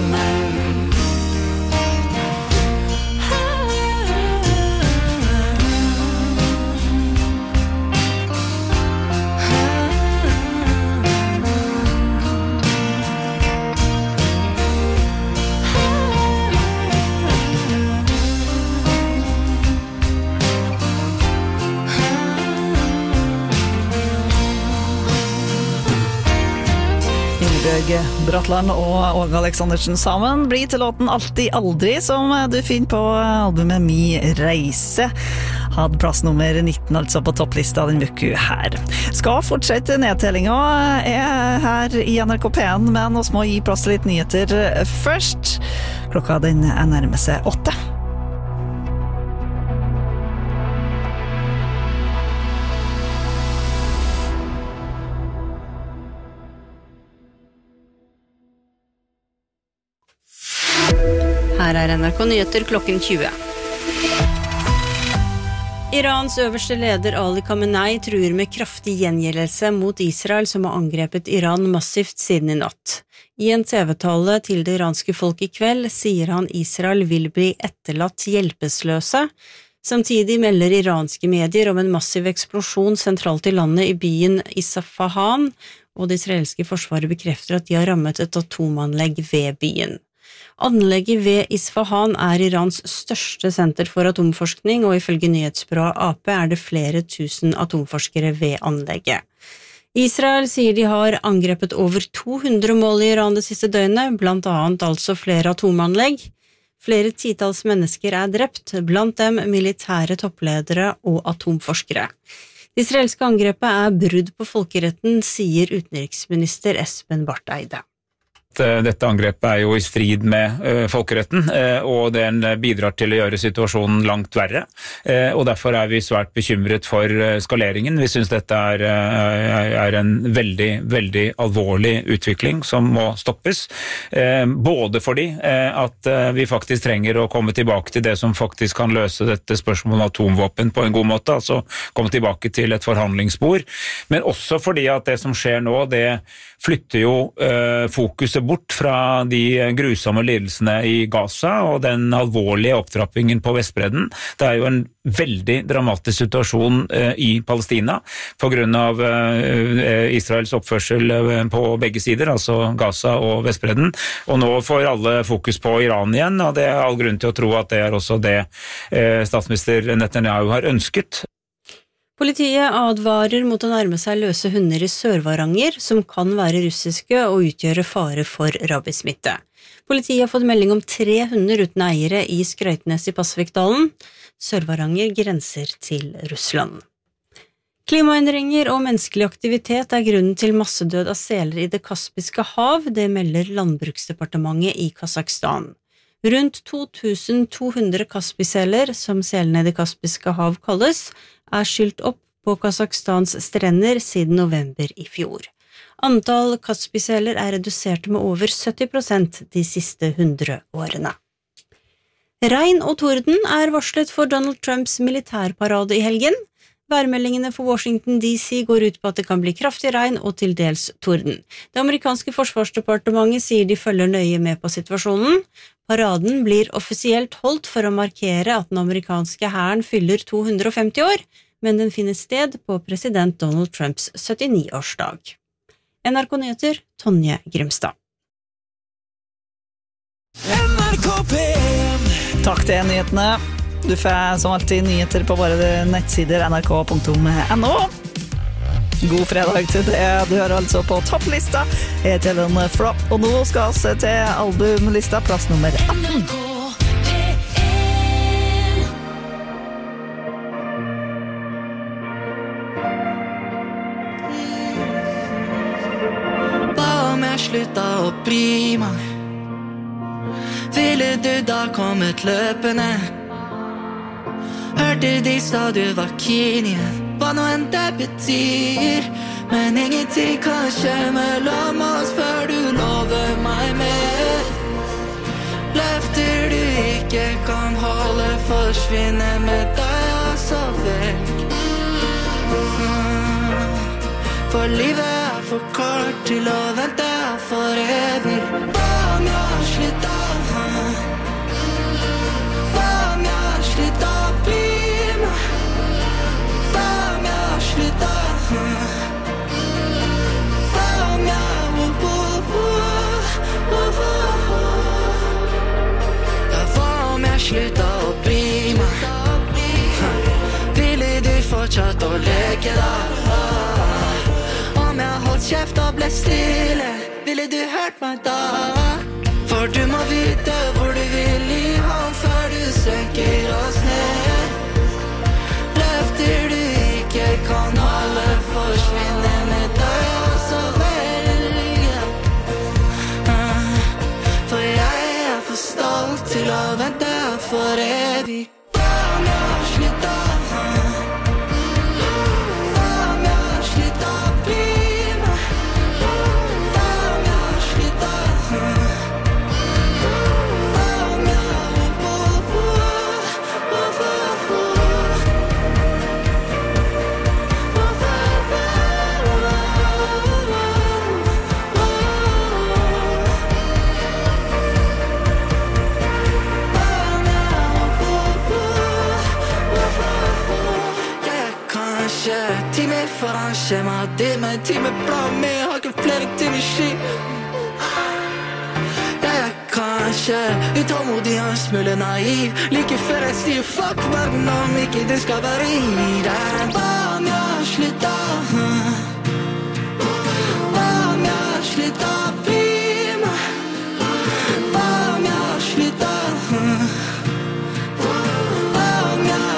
Ingebjørg Bratland og Åge Aleksandersen sammen blir til låten Alltid Aldri, som du finner på albumet Mi reise. Hadde plass nummer 19 altså på topplista den uka her. Skal fortsette nedtellinga her i NRK P1, men oss må gi plass til litt nyheter først. Klokka den nærmer seg 8. Her NRK Nyheter klokken 20. Irans øverste leder Ali Khamenei truer med kraftig gjengjeldelse mot Israel som har angrepet Iran massivt siden I natt. I en TV-tale til det iranske folk I kveld sier han Israel vil bli etterlatt hjelpeløse. Samtidig melder iranske medier om en massiv eksplosjon sentralt I landet I byen Isfahan, og det israelske forsvaret bekrefter at de har rammet et atomanlegg ved byen. Anlegget ved Isfahan Irans største senter for atomforskning, og ifølge nyhetsbyrået AP det flere tusen atomforskere ved anlegget. Israel sier de har angrepet over 200 mål I Iran det siste døgnet, blant annet altså flere atomanlegg. Flere titalls mennesker drept, blant dem militære toppledere og atomforskere. Det israelske angrepet brudd på folkeretten, sier utenriksminister Espen Barth Eide. Dette angrepet jo I strid med folkeretten, og den bidrar til å gjøre situasjonen langt verre, og derfor vi svært bekymret for skaleringen. Vi synes dette en veldig, veldig alvorlig utvikling som må stoppes, både fordi at vi faktisk trenger å komme tilbake til det som faktisk kan løse dette spørsmålet om atomvåpen på en god måte, altså komme tilbake til et forhandlingsspor, men også fordi at det som skjer nå, det flytter jo fokuset bort fra de grusomme lidelsene I Gaza og den alvorlige opptrappingen på Vestbredden. Det jo en veldig dramatisk situasjon I Palestina på grunn av Israels oppførsel på begge sider, altså Gaza og Vestbredden. Og nå får alle fokus på Iran igjen, og det all grunn til å tro at det også det statsminister Netanyahu har ønsket. Politiet advarer mot å nærme seg løse hunder I Sør-Varanger, som kan være russiske og utgjøre fare for rabiesmitte. Politiet har fått melding om 3 hunder uten eiere I Skrøytnes I Pasvikdalen. Sør-Varanger grenser til Russland. Klimaendringer og menneskelig aktivitet grunnen til massedød av seler I det Kaspiske hav, det melder Landbruksdepartementet I Kasakhstan. Rundt 2200 kaspiseler, som selene I det Kaspiske hav kalles, skylt opp på Kasakhstans strender siden november I fjor. Antall kaspiseler redusert med over 70% de siste 100 årene. Regn og torden varslet for Donald Trumps militærparade I helgen. Værmeldingene for Washington DC går ut på at det kan bli kraftig regn og til dels torden. Det amerikanske forsvarsdepartementet sier de følger nøye med på situasjonen. Paraden blir offisielt holdt for å markere at den amerikanske hæren fyller 250 år, men den finner sted på president Donald Trumps 79-årsdag. NRK Nyheter, Tonje Grimstad. NRK PM. Takk til nyhetene. Du får som alltid nyheter på våre nettsider nrk.no. God fredag til det. Du hører altså på topplista. Jeg heter Ellen Flopp, og nå skal vi til albumlista plass nummer 18. Hva om jeg slutta å bry meg? Ville du da kommet løpende? Hørte de sa du var keen igjen, hva nå enn det betyr. Men ingenting kan skje mellom oss før du lover meg mer. Løfter du ikke kan holde, forsvinner med deg altså vekk. For livet for kort til å vente for evig. Hva om jeg slutter? Hva om jeg slutter bli meg? Hva om jeg slutter? Hva om jeg Ja, hva om jeg slutter å bry meg? Ville du fortsatt å leke da? Om jeg holdt kjeft og ble stille, ville du hørt meg da? For du må vite hvor du vil I hånd før du søker oss ned. Løfter du ikke kan holde, forsvinne med deg også velge. For jeg for stolt til å vente for evig. Hva om jeg slutter? skjema. Det med timeplan, men jeg har ikke flere timer ski. Jeg er kanskje utålmodig og en smule naiv. Like før jeg sier fuck verden om ikke det skal være i deg. Hva om jeg slutter? Hva om jeg slutter bry meg? Hva om jeg slutter? Hva om jeg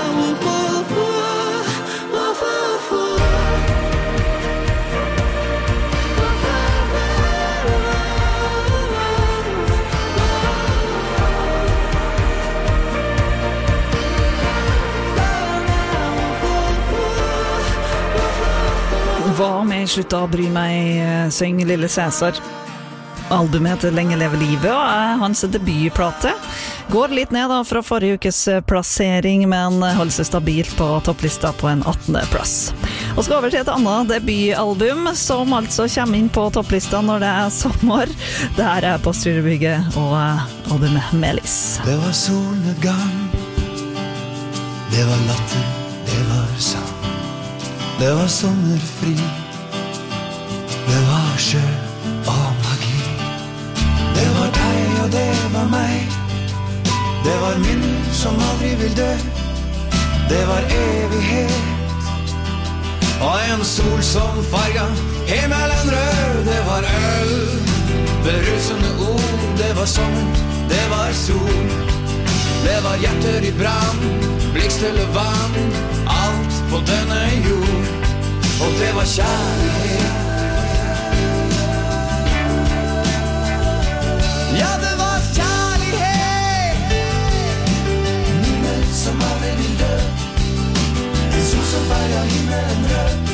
Hva om jeg slutta å bry meg, syng Lille Cæsar. Albumet heter Lenge leve livet og er hans debutplate. Går litt ned da fra forrige ukes plassering, men holder seg stabilt på topplista på en 18. plass. Og skal over til et annet debutalbum, som altså kommer inn på topplista når det er sommer. Det her er Postgirobygget og albumet Melis. Det var solnedgang, det var latter, det var sang. Det var sommerfri, det var sjø og magi. Det var deg og det var meg, det var minner som aldri vil dø. Det var evighet, og en sol som farga himmelen rød. Det var øl, berusende ord, det var sommer, det var sol. Det var hjerter i brann, blikkstille vann, alt på denne jord. Og det var kjærlighet. Ja, det var kjærlighet. Minner som aldri vil dø. En sol som farga himmelen rød.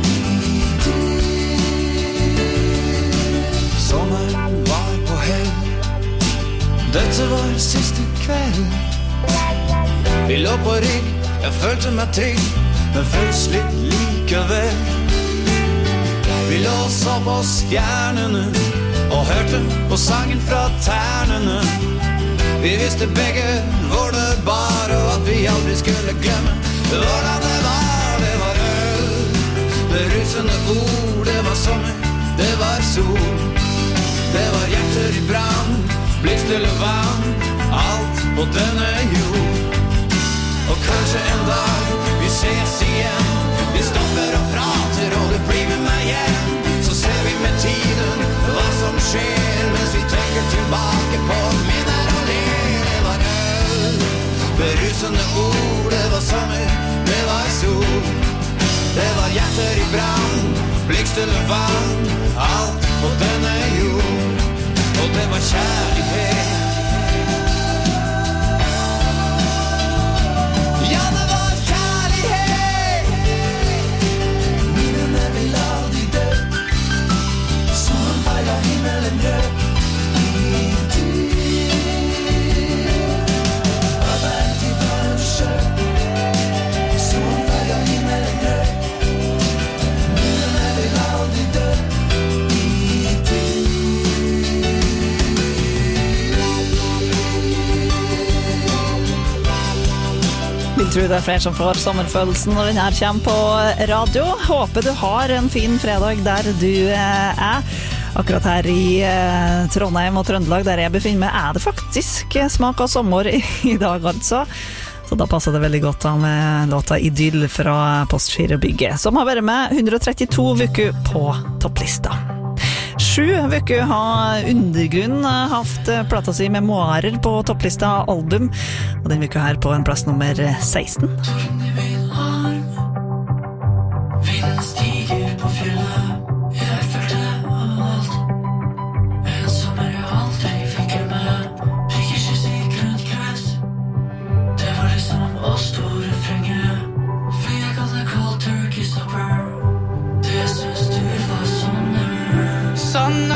Sommeren var på hell. Dette var siste kveld. Vi lå på rygg, jeg følte meg trygg, men frøs litt likevel. Vi lå og så på stjernene og hørte på sangen fra ternene. Vi visste begge hvor det bar, og at vi aldri skulle glemme hvordan det var. Det var øl, berusende ord, det var sommer, det var sol. Det var hjerter i brann, blikkstille vann, alt på denne jord. Og kanskje en dag vi ses igjen, vi stopper og prater og du blir med meg hjem. Så ser vi med tiden hva som skjer, mens vi tenker tilbake på minner og ler. Det var øl, berusende ord, det var sommer, det var sol. Det var hjerter i brann, blikkstille vann, alt på denne jord. Og det var kjærlighet. Ja, det var kjærlighet. Minnene vil aldri dø. Solen farga himmelen rød. I dyr Arbeidet var en sjø. Solen farga himmelen rød. Minnene vil aldri dø. Vil tro det er flere som får sommerfølelsen når den her kommer på radio. Håper du har en fin fredag der du er. Akkurat her i Trondheim og Trøndelag der jeg befinner meg er det faktisk smak av sommer i dag altså. Så da passer det veldig godt med låta Idyll fra Postgirobygget, som har vært med 132 uker på topplista. 7 uker har Undergrunn haft plata si Memoarer på topplista album, og den uka her på en plass nummer 16. Vinden stiger på fjellet, jeg følte alt. En sommer jeg aldri fikk med, pikker seg sikkert gress. Det var liksom om oss store frenger, for jeg kaller cold turkey supper. Det synes du var sommer. Sånn